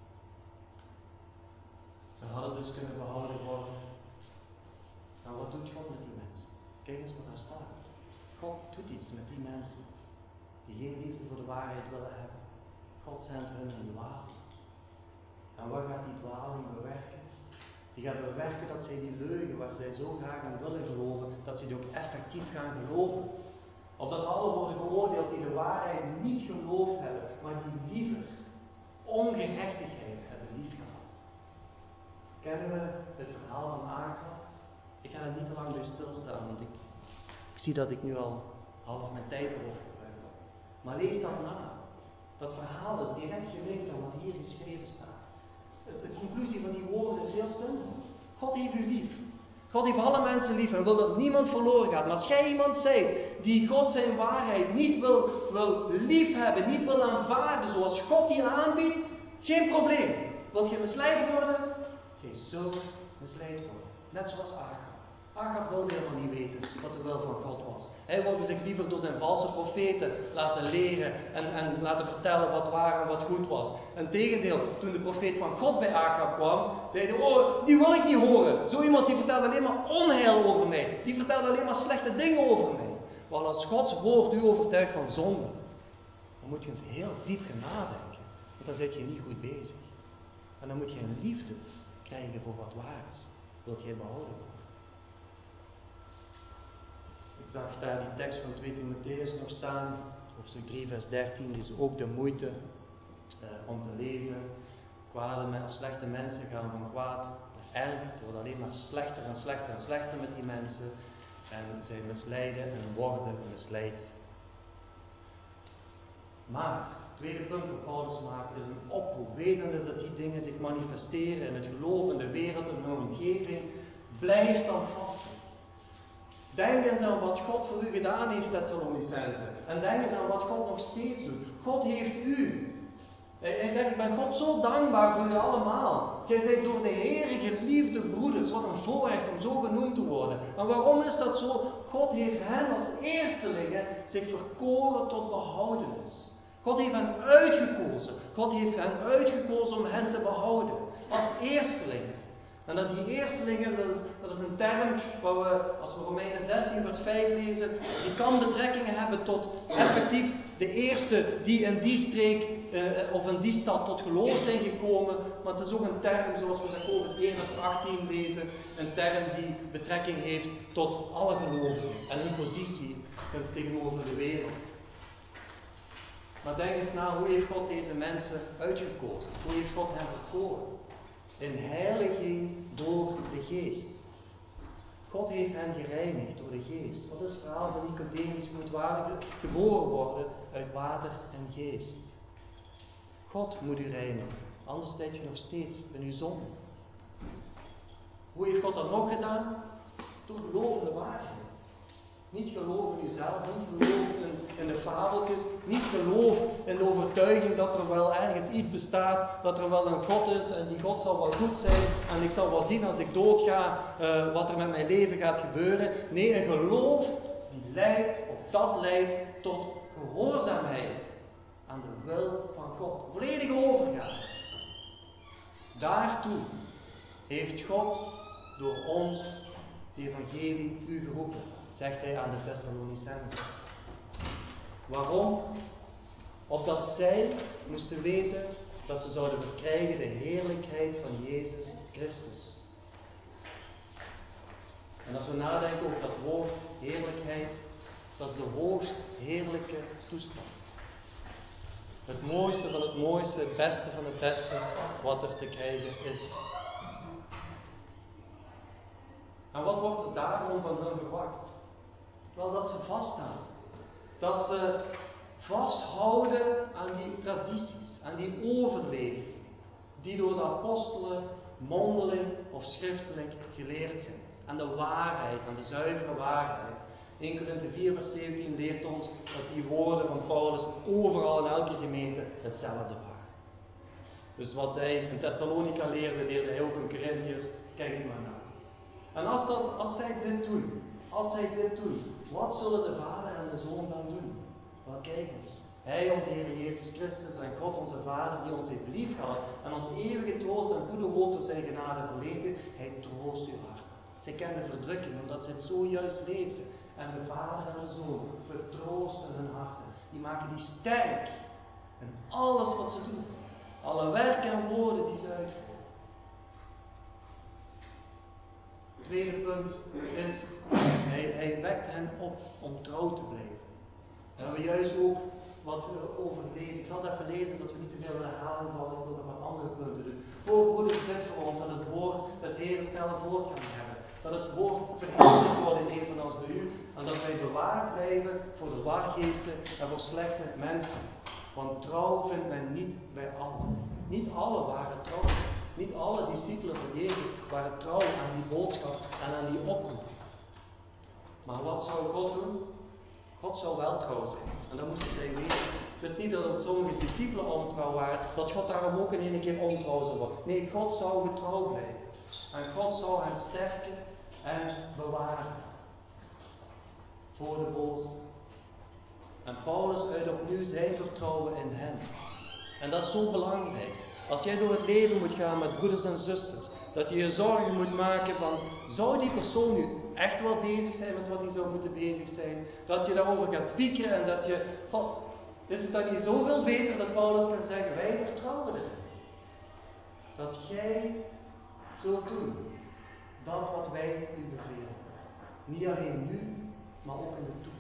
We hadden dus kunnen behouden worden. Nou, wat doet God met die mensen? Kijk eens wat daar staat. God doet iets met die mensen die geen liefde voor de waarheid willen hebben. God zendt hun een dwaling. En wat gaat die dwaling bewerken? Die gaat bewerken dat zij die leugen waar zij zo graag in willen geloven, dat ze die ook effectief gaan geloven. Opdat alle worden geoordeeld die de waarheid niet geloofd hebben, maar die liever ongerechtigheid hebben liefgehad. Kennen we het verhaal van Agab? Ik ga er niet te lang bij stilstaan, want ik zie dat ik nu al half mijn tijd heb opgebruikt. Maar lees dat na. Dat verhaal is direct gelinkt aan wat hier geschreven staat. De conclusie van die woorden is heel simpel. God heeft u lief. God heeft alle mensen lief en wil dat niemand verloren gaat. Maar als jij iemand zijt die God zijn waarheid niet wil liefhebben, niet wil aanvaarden zoals God die aanbiedt, geen probleem. Wilt je misleid worden? Je zult misleid worden. Net zoals Agab. Agab wilde helemaal niet weten wat de wil van God was. Hij wilde zich liever door zijn valse profeten laten leren en laten vertellen wat waar en wat goed was. Integendeel, toen de profeet van God bij Agab kwam, zei hij, oh, die wil ik niet horen. Zo iemand die vertelt alleen maar onheil over mij. Die vertelt alleen maar slechte dingen over mij. Maar als Gods woord u overtuigt van zonde, dan moet je eens heel diep gaan nadenken. Want dan zit je niet goed bezig. En dan moet je een liefde krijgen voor wat waar is. Wilt jij behouden worden? Ik zag daar die tekst van 2 Timotheüs nog staan, hoofdstuk 3 vers 13, die is ook de moeite om te lezen. Slechte mensen gaan van kwaad naar erger, het wordt alleen maar slechter en slechter en slechter met die mensen en zij misleiden en worden misleid. Maar, het tweede punt dat Paulus maakt is een oproep, wetende dat die dingen zich manifesteren in het geloof, in de wereld, in hun omgeving. Blijf standvastig. Denk eens aan wat God voor u gedaan heeft, Thessalonicenzen. En denk eens aan wat God nog steeds doet. God heeft u. Hij zegt, ik ben God zo dankbaar voor u allemaal. Jij bent door de Heer geliefde broeders, wat een voorrecht om zo genoemd te worden. En waarom is dat zo? God heeft hen als eerstelingen zich verkoren tot behoudenis. God heeft hen uitgekozen. God heeft hen uitgekozen om hen te behouden. Als eerstelingen. En dat die eerstelingen, dat is een term waar we, als we Romeinen 16 vers 5 lezen, die kan betrekkingen hebben tot effectief de eerste die in die streek of in die stad tot geloof zijn gekomen. Maar het is ook een term, zoals we Jacobus 1 vers 18 lezen, een term die betrekking heeft tot alle gelovigen en hun positie tegenover de wereld. Maar denk eens na, hoe heeft God deze mensen uitgekozen? Hoe heeft God hen verkoren? In heiliging door de geest. God heeft hen gereinigd door de geest. Wat is het verhaal van Nicodemus? Moet geboren worden uit water en geest. God moet u reinigen. Anders zit je nog steeds in uw zonde. Hoe heeft God dat nog gedaan? Door geloof in de waarheid. Niet geloof in uzelf, niet geloof in de fabeltjes, niet geloof in de overtuiging dat er wel ergens iets bestaat, dat er wel een God is en die God zal wel goed zijn en ik zal wel zien als ik doodga wat er met mijn leven gaat gebeuren. Nee, een geloof die leidt, of dat leidt tot gehoorzaamheid aan de wil van God. Volledige overgave. Daartoe heeft God door ons de evangelie u geroepen, zegt hij aan de Thessalonicenzen. Waarom? Opdat zij moesten weten dat ze zouden verkrijgen de heerlijkheid van Jezus Christus. En als we nadenken over dat woord heerlijkheid, dat is de hoogst heerlijke toestand. Het mooiste van het mooiste, het beste van het beste, wat er te krijgen is. En wat wordt er daarom van hen verwacht? Wel, dat ze vaststaan. Dat ze vasthouden aan die tradities, aan die overlevering, die door de apostelen mondeling of schriftelijk geleerd zijn. Aan de waarheid, aan de zuivere waarheid. 1 Korinthe 4 vers 17 leert ons dat die woorden van Paulus overal in elke gemeente hetzelfde waren. Dus wat hij in Thessalonica leerde, leerde hij ook in Corinthiërs. Kijk maar naar. En als zij dit doen, wat zullen de Vader en de Zoon dan doen? Wel, kijk eens. Hij, onze Heer Jezus Christus en God onze Vader, die ons heeft liefgehad en ons eeuwige troost en goede hoop door zijn genade verleent, hij troost uw hart. Zij kenden verdrukking omdat zij het zo juist leefden. En de Vader en de Zoon vertroosten hun harten. Die maken die sterk in alles wat ze doen. Alle werken en woorden die ze uitvoeren. Het tweede punt is, hij wekt hen op om trouw te blijven. Daar hebben we juist ook wat over gelezen. Ik zal het even lezen, dat we niet te veel in herhaling vallen. Ik wil nog wat andere punten doen. Voorbroeders, bid voor ons dat het woord des Heeren snelle voortgang hebben. Dat het woord verheerlijkt wordt in evenals bij u. En dat wij bewaard blijven voor de wargeesten en voor slechte mensen. Want trouw vindt men niet bij allen. Niet allen waren trouw. Niet alle discipelen van Jezus waren trouw aan die boodschap en aan die oproep. Maar wat zou God doen? God zou wel trouw zijn. En dat moesten zij weten. Het is niet dat sommige discipelen ontrouw waren, dat God daarom ook in één keer ontrouw zou worden. Nee, God zou getrouw blijven. En God zou hen sterken en bewaren. Voor de boze. En Paulus uit opnieuw zijn vertrouwen in hen. En dat is zo belangrijk. Als jij door het leven moet gaan met broeders en zusters, dat je je zorgen moet maken van, zou die persoon nu echt wel bezig zijn met wat hij zou moeten bezig zijn? Dat je daarover gaat piekeren en dat je, God, is het dan niet zoveel beter dat Paulus kan zeggen, wij vertrouwen erin. Dat jij zult doen, dat wat wij u bevelen. Niet alleen nu, maar ook in de toekomst.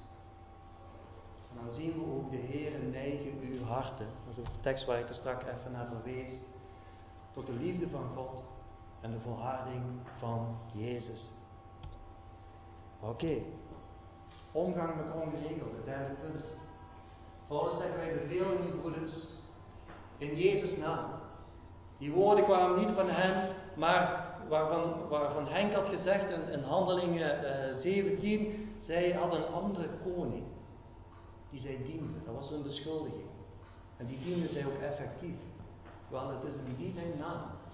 En dan zien we ook de Heere neigen uw harten. Dat is ook de tekst waar ik er straks even naar verwees. Tot de liefde van God en de volharding van Jezus. Oké. Omgang met ongeregeld, het derde punt. Paulus zegt, wij bevelen u broeders in Jezus' naam. Die woorden kwamen niet van hem, maar waarvan Henk had gezegd in Handelingen 17, zij hadden een andere koning. Die zij dienden. Dat was hun beschuldiging. En die dienden zij ook effectief. Wel, het is in die zijn naam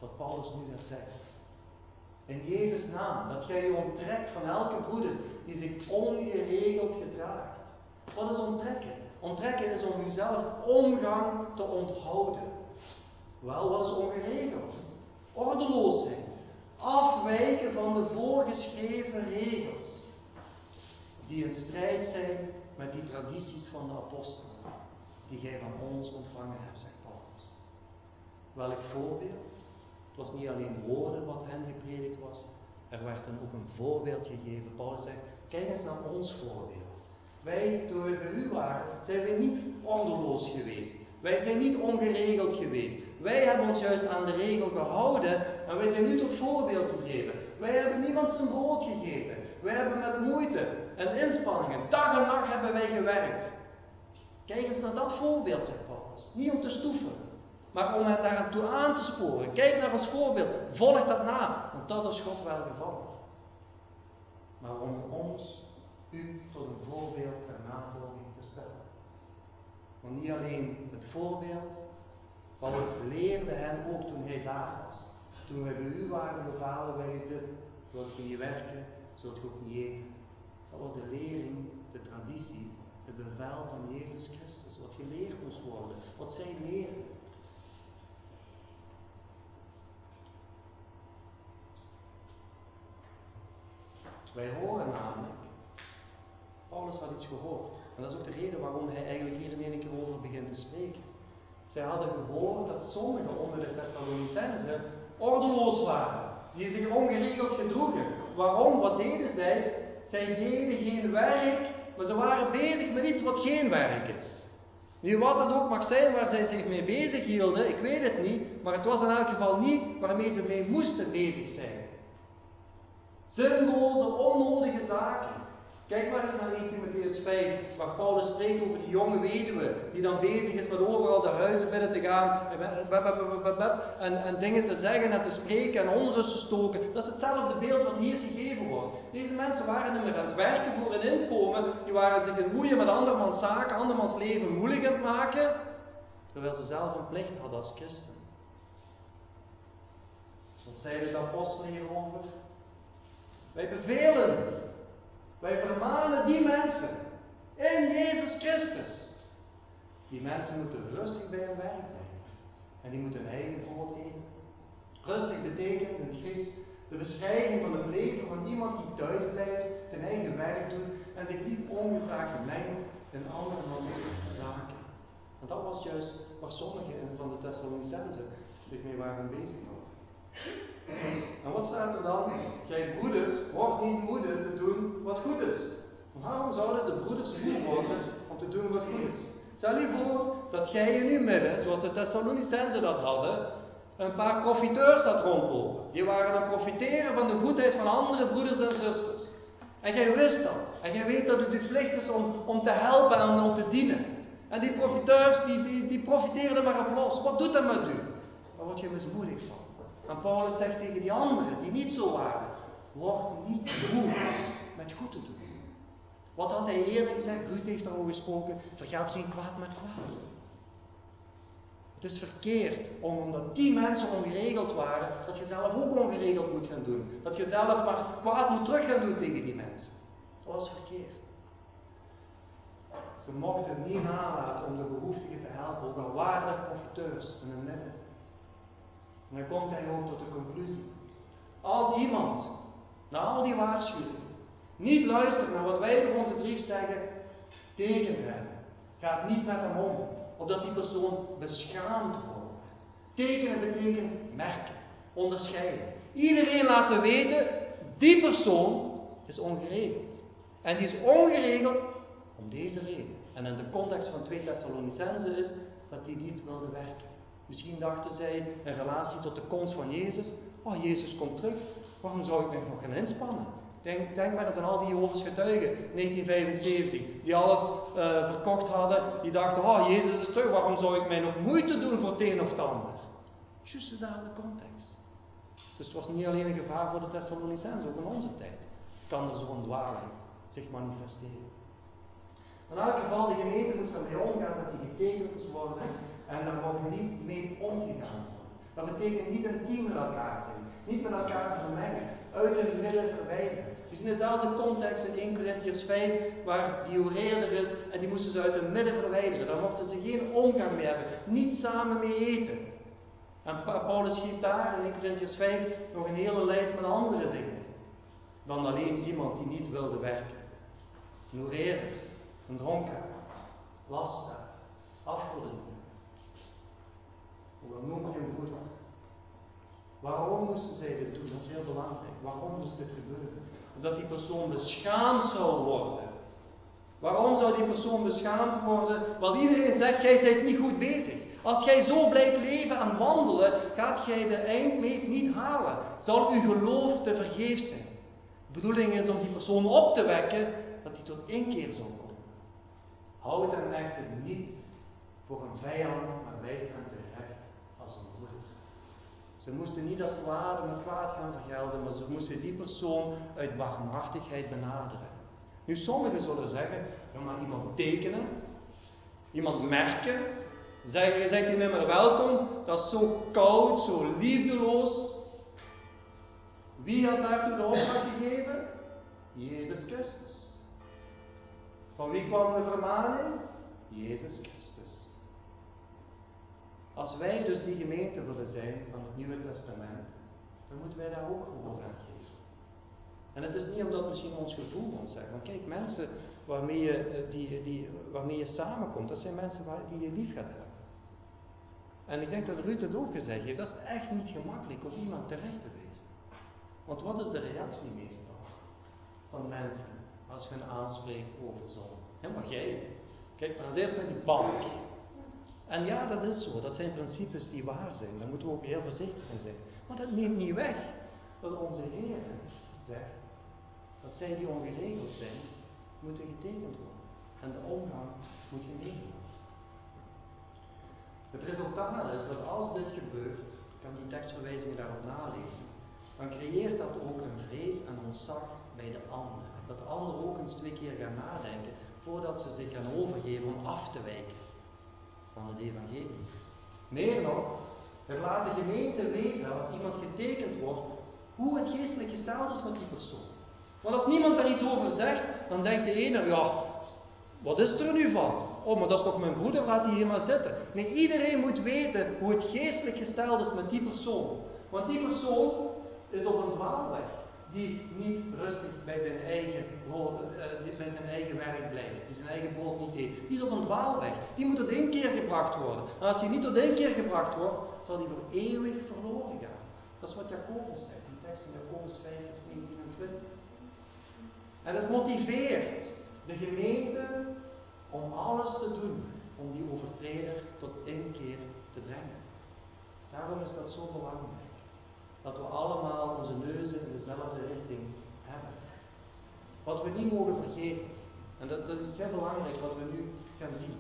wat Paulus nu net zegt. In Jezus' naam, dat jij je onttrekt van elke broeder die zich ongeregeld gedraagt. Wat is onttrekken? Onttrekken is om uzelf omgang te onthouden. Wel, wat is ongeregeld? Ordeloos zijn. Afwijken van de voorgeschreven regels. Die in strijd zijn met die tradities van de apostelen. Die gij van ons ontvangen hebt, zegt Paulus. Welk voorbeeld? Het was niet alleen woorden wat hen gepredikt was. Er werd dan ook een voorbeeld gegeven. Paulus zegt, kijk eens naar ons voorbeeld. Wij, toen wij bij u waren, zijn wij niet ordeloos geweest. Wij zijn niet ongeregeld geweest. Wij hebben ons juist aan de regel gehouden en wij zijn nu tot voorbeeld gegeven. Wij hebben niemand zijn brood gegeven. Wij hebben met moeite en inspanningen, dag en nacht hebben wij gewerkt. Kijk eens naar dat voorbeeld, zegt Paulus. Niet om te stoeven, maar om hen daartoe aan te sporen. Kijk naar ons voorbeeld, volg dat na, want dat is God welgevallig. Maar om ons, u, tot een voorbeeld ter navolging te stellen. Want niet alleen het voorbeeld, Paulus leerde hen ook toen hij daar was. Toen wij bij u waren, bevalen wij u dit. Zult je niet werken, zult je ook niet eten. Dat was de lering, de traditie, het bevel van Jezus Christus. Wat geleerd moest worden, wat zij leerden. Wij horen namelijk, Paulus had iets gehoord. En dat is ook de reden waarom hij eigenlijk hier in één keer over begint te spreken. Zij hadden gehoord dat sommigen onder de Thessalonicenzen ordeloos waren. Die zich ongeregeld gedroegen. Waarom? Wat deden zij? Zij deden geen werk, maar ze waren bezig met iets wat geen werk is. Nu, wat het ook mag zijn waar zij zich mee bezig hielden, ik weet het niet, maar het was in elk geval niet waarmee ze mee moesten bezig zijn. Zinloze, onnodige zaken. Kijk maar eens naar 1 Timotheüs 5, waar Paulus spreekt over die jonge weduwe, die dan bezig is met overal de huizen binnen te gaan, en dingen te zeggen en te spreken en onrust te stoken. Dat is hetzelfde beeld wat hier gegeven wordt. Deze mensen waren niet meer aan het werken voor een inkomen, die waren zich aan het moeien met andermans zaken, andermans leven moeilijk aan het maken, terwijl ze zelf een plicht hadden als christen. Wat zeiden de apostelen hierover? Wij bevelen, wij vermanen die mensen in Jezus Christus. Die mensen moeten rustig bij hun werk blijven. En die moeten hun eigen brood eten. Rustig betekent in het Grieks de beschrijving van het leven van iemand die thuis blijft, zijn eigen werk doet en zich niet ongevraagd mengt in andermans zaken. En dat was juist waar sommigen van de Thessalonicenzen zich mee waren bezig gehouden. En wat staat er dan? Gij broeders, word niet moede te doen wat goed is. Waarom zouden de broeders moe worden om te doen wat goed is? Stel je voor dat jij in uw midden, zoals de Thessalonicenzen dat hadden, een paar profiteurs had rondlopen. Die waren aan het profiteren van de goedheid van andere broeders en zusters. En jij wist dat. En jij weet dat het uw plicht is om te helpen en om te dienen. En die profiteurs, die profiteren er maar op los. Wat doet dat met u? Daar word je mismoedig van. En Paulus zegt tegen die anderen, die niet zo waren, word niet moe met goed te doen. Wat had hij eerder gezegd? Ruud heeft daarover gesproken, vergeld geen kwaad met kwaad. Het is verkeerd, omdat die mensen ongeregeld waren, dat je zelf ook ongeregeld moet gaan doen. Dat je zelf maar kwaad moet terug gaan doen tegen die mensen. Dat was verkeerd. Ze mochten het niet nalaten om de behoeftigen te helpen, ook al waren er profiteurs in hun midden. En dan komt hij ook tot de conclusie. Als iemand, na al die waarschuwingen, niet luistert naar wat wij door onze brief zeggen, tekent hem. Gaat niet met hem om, opdat die persoon beschaamd wordt. Tekenen betekent merken, onderscheiden. Iedereen laten weten, die persoon is ongeregeld. En die is ongeregeld om deze reden. En in de context van 2 Thessalonicenzen is dat die niet wilde werken. Misschien dachten zij in relatie tot de komst van Jezus, oh Jezus komt terug, waarom zou ik me nog gaan inspannen? Denk maar eens aan al die Jehovah's getuigen, 1975, die alles verkocht hadden, die dachten, oh Jezus is terug, waarom zou ik mij nog moeite doen voor het een of het ander? Juist dezelfde context. Dus het was niet alleen een gevaar voor de Thessalonicenzen, ook in onze tijd kan er zo'n dwaling zich manifesteren. In elk geval, de gemeente moest ermee omgaan dat die getekend moest worden en daar mocht niet mee omgegaan worden. Dat betekent niet intiem met elkaar zijn, niet met elkaar vermengen, uit hun midden verwijderen. We zien dezelfde context in 1 Corinthiërs 5, waar die oreerder is en die moesten ze uit hun midden verwijderen. Daar mochten ze geen omgang mee hebben, niet samen mee eten. En Paulus geeft daar in 1 Corinthiërs 5 nog een hele lijst met andere dingen dan alleen iemand die niet wilde werken. Een oreerder, een dronkaard, lasteraar, afgodendienaar. Hoe noemt je een broeder? Waarom moesten zij dit doen? Dat is heel belangrijk. Waarom moest dit gebeuren? Omdat die persoon beschaamd zou worden. Waarom zou die persoon beschaamd worden? Want iedereen zegt, jij bent niet goed bezig. Als jij zo blijft leven en wandelen, gaat jij de eindmeet niet halen. Zal uw geloof te vergeefs zijn. De bedoeling is om die persoon op te wekken, dat hij tot inkeer zal komen. Houd hem echter niet voor een vijand, maar wijs hem terecht als een broeder. Ze moesten niet dat kwade met kwaad gaan vergelden, maar ze moesten die persoon uit barmhartigheid benaderen. Nu, sommigen zullen zeggen, ga maar iemand tekenen, iemand merken, zeggen, je zegt niet meer welkom, dat is zo koud, zo liefdeloos. Wie had daartoe de opdracht gegeven? Jezus Christus. Van wie kwam de vermaning? Jezus Christus. Als wij dus die gemeente willen zijn van het Nieuwe Testament, dan moeten wij daar ook gehoor aan geven. En het is niet omdat misschien ons gevoel ons zegt, want kijk, mensen waarmee je samenkomt, dat zijn mensen die je lief gaat hebben. En ik denk dat Ruud het ook gezegd heeft, dat is echt niet gemakkelijk om iemand terecht te wijzen. Want wat is de reactie meestal van mensen als je hen aanspreekt over zonde? Helemaal jij. Kijk maar eens eerst naar die balk. En ja, dat is zo. Dat zijn principes die waar zijn. Daar moeten we ook heel voorzichtig in zijn. Maar dat neemt niet weg dat onze Heer zegt dat zij die ongeregeld zijn, moeten getekend worden. En de omgang moet genegen worden. Het resultaat is dat als dit gebeurt, ik kan die tekstverwijzingen daarop nalezen, dan creëert dat ook een vrees en ontzag bij de ander. Dat de ander ook eens 2 keer gaat nadenken voordat ze zich gaan overgeven om af te wijken van het evangelie. Meer nog, het laat de gemeente weten als iemand getekend wordt, hoe het geestelijk gesteld is met die persoon. Want als niemand daar iets over zegt, dan denkt de ene, ja, wat is er nu van? Oh, maar dat is toch mijn broeder, laat die hier maar zitten. Nee, iedereen moet weten hoe het geestelijk gesteld is met die persoon. Want die persoon is op een dwaalweg die niet rustig bij zijn eigen werk blijft, die zijn eigen brood niet eet. Die is op een dwaalweg. Die moet tot inkeer gebracht worden. En als hij niet tot inkeer gebracht wordt, zal hij voor eeuwig verloren gaan. Dat is wat Jacobus zegt, die tekst in Jacobus 5, vers 19 en 20. En het motiveert de gemeente om alles te doen om die overtreder tot inkeer te brengen. Daarom is dat zo belangrijk. Dat we allemaal onze neuzen in dezelfde richting hebben. Wat we niet mogen vergeten, en dat is heel belangrijk wat we nu gaan zien.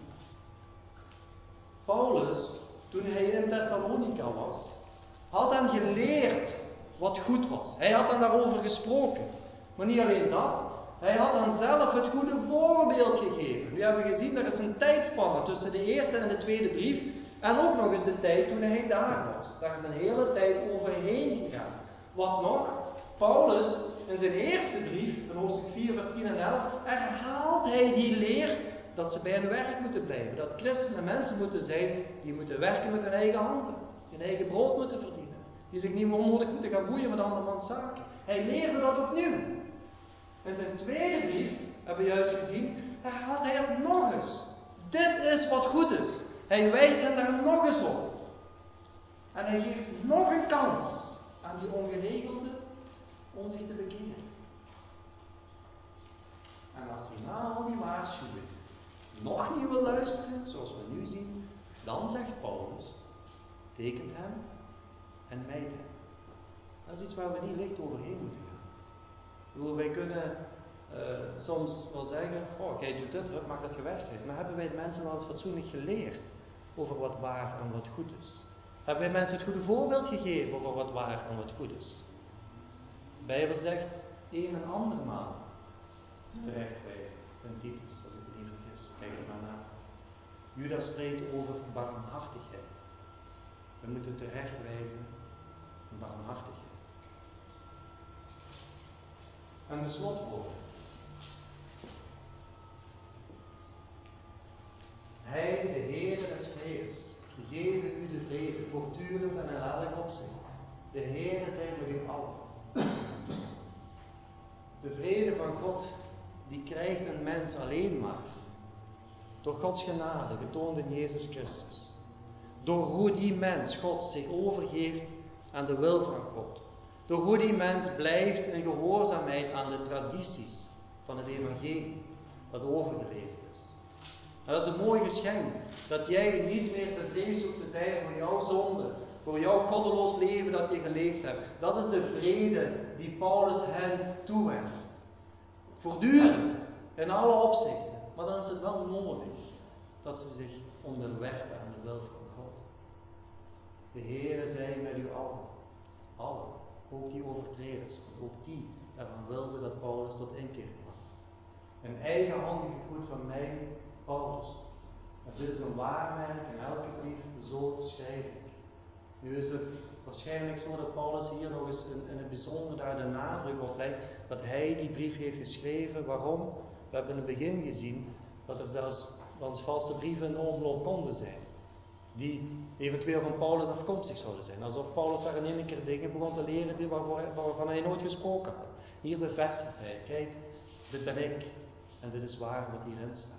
Paulus, toen hij in Thessalonica was, had hem geleerd wat goed was. Hij had dan daarover gesproken. Maar niet alleen dat, hij had dan zelf het goede voorbeeld gegeven. Nu hebben we gezien, er is een tijdspanne tussen de eerste en de tweede brief. En ook nog eens de tijd toen hij daar was. Daar is een hele tijd overheen gegaan. Wat nog? Paulus, in zijn eerste brief, in hoofdstuk 4, vers 10 en 11, herhaalt hij die leer dat ze bij hun werk moeten blijven. Dat christenen mensen moeten zijn die moeten werken met hun eigen handen. Hun eigen brood moeten verdienen. Die zich niet meer onnodig moeten gaan boeien met andermans zaken. Hij leerde dat opnieuw. In zijn tweede brief, hebben we juist gezien, herhaalt hij het nog eens. Dit is wat goed is. Hij wijst hen daar nog eens op. En hij geeft nog een kans aan die ongeregelde om zich te bekeren. En als hij na al die waarschuwingen nog niet wil luisteren, zoals we nu zien, dan zegt Paulus, tekent hem en mijt hem. Dat is iets waar we niet licht overheen moeten gaan. Wij kunnen soms wel zeggen, oh, jij doet dit, maak dat je weg bent. Maar hebben wij de mensen wel eens fatsoenlijk geleerd over wat waar en wat goed is? Hebben wij mensen het goede voorbeeld gegeven over wat waar en wat goed is? De Bijbel zegt een en andermaal terechtwijzen in Titus, als ik het niet vergis. Kijk er maar na. Judas spreekt over barmhartigheid. We moeten terechtwijzen in barmhartigheid. En de slotwoorden. Hij, de Heere des vredes, geven u de vrede, voortdurend en in elk opzicht. De Heere zij met u allen. De vrede van God, die krijgt een mens alleen maar door Gods genade, getoond in Jezus Christus. Door hoe die mens, God, zich overgeeft aan de wil van God. Door hoe die mens blijft in gehoorzaamheid aan de tradities van het evangelie dat overgeleverd is. En dat is een mooi geschenk, dat jij niet meer bevreesd hoeft te zijn voor jouw zonde, voor jouw goddeloos leven dat je geleefd hebt. Dat is de vrede die Paulus hen toewenst. Voortdurend, in alle opzichten. Maar dan is het wel nodig dat ze zich onderwerpen aan de wil van God. De Heere zij met u allen. Allen. Ook die overtreders. Want ook die daarvan wilden dat Paulus tot inkeer kwam. Een eigenhandige groet van mij, Paulus. En dit is een waarmerk in elke brief, zo schrijf ik. Nu is het waarschijnlijk zo dat Paulus hier nog eens in het bijzonder daar de nadruk op legt dat hij die brief heeft geschreven. Waarom? We hebben in het begin gezien dat er zelfs valse brieven in de omloop konden zijn. Die eventueel van Paulus afkomstig zouden zijn. Alsof Paulus daar in één keer dingen begon te leren waarvan hij nooit gesproken had. Hier bevestigt hij, kijk, dit ben ik. En dit is waar wat hierin staat.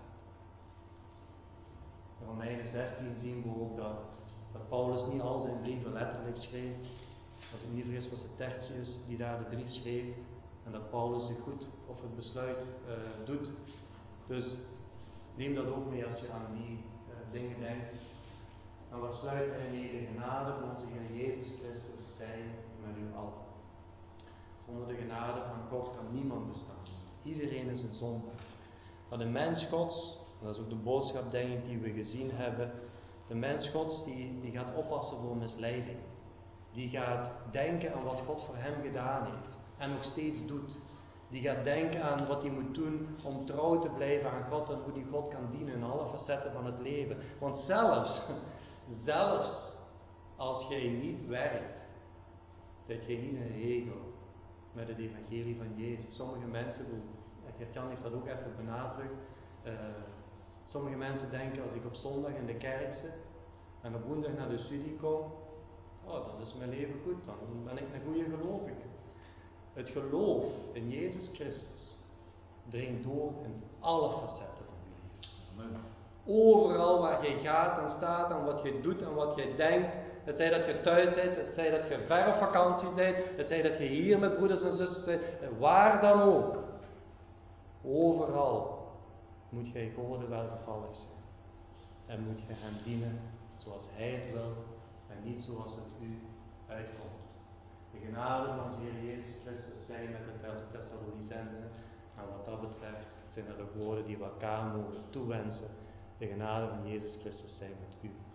In Romeinen 16 zien we ook dat Paulus niet al zijn brieven letterlijk schreef. Als ik me niet vergis was het Tertius die daar de brief schreef. En dat Paulus het goed of het besluit doet. Dus neem dat ook mee als je aan die dingen denkt. En wat sluit hij mee? De genade van onze Heer Jezus Christus zij met u allen. Zonder de genade van God kan niemand bestaan. Iedereen is een zondaar. Maar de mens Gods, en dat is ook de boodschap denk ik die we gezien hebben. De mens Gods die gaat oppassen voor misleiding. Die gaat denken aan wat God voor hem gedaan heeft. En nog steeds doet. Die gaat denken aan wat hij moet doen om trouw te blijven aan God. En hoe die God kan dienen in alle facetten van het leven. Want zelfs als jij niet werkt, zit jij niet in regel met het evangelie van Jezus. Sommige mensen, Gert-Jan heeft dat ook even benadrukt. Sommige mensen denken als ik op zondag in de kerk zit en op woensdag naar de studie kom, dan is mijn leven goed, dan ben ik een goede gelovige. Het geloof in Jezus Christus dringt door in alle facetten van je leven. Amen. Overal waar je gaat en staat en wat je doet en wat je denkt, het zij dat je thuis bent, het zij dat je ver op vakantie bent, het zij dat je hier met broeders en zusters bent, waar dan ook. Overal moet jij God welgevallig zijn. En moet je hem dienen zoals hij het wil en niet zoals het u uitkomt. De genade van onze Heer Jezus Christus zij met de Thessalonicenzen. En wat dat betreft zijn dat ook woorden die we elkaar mogen toewensen. De genade van Jezus Christus zij met u.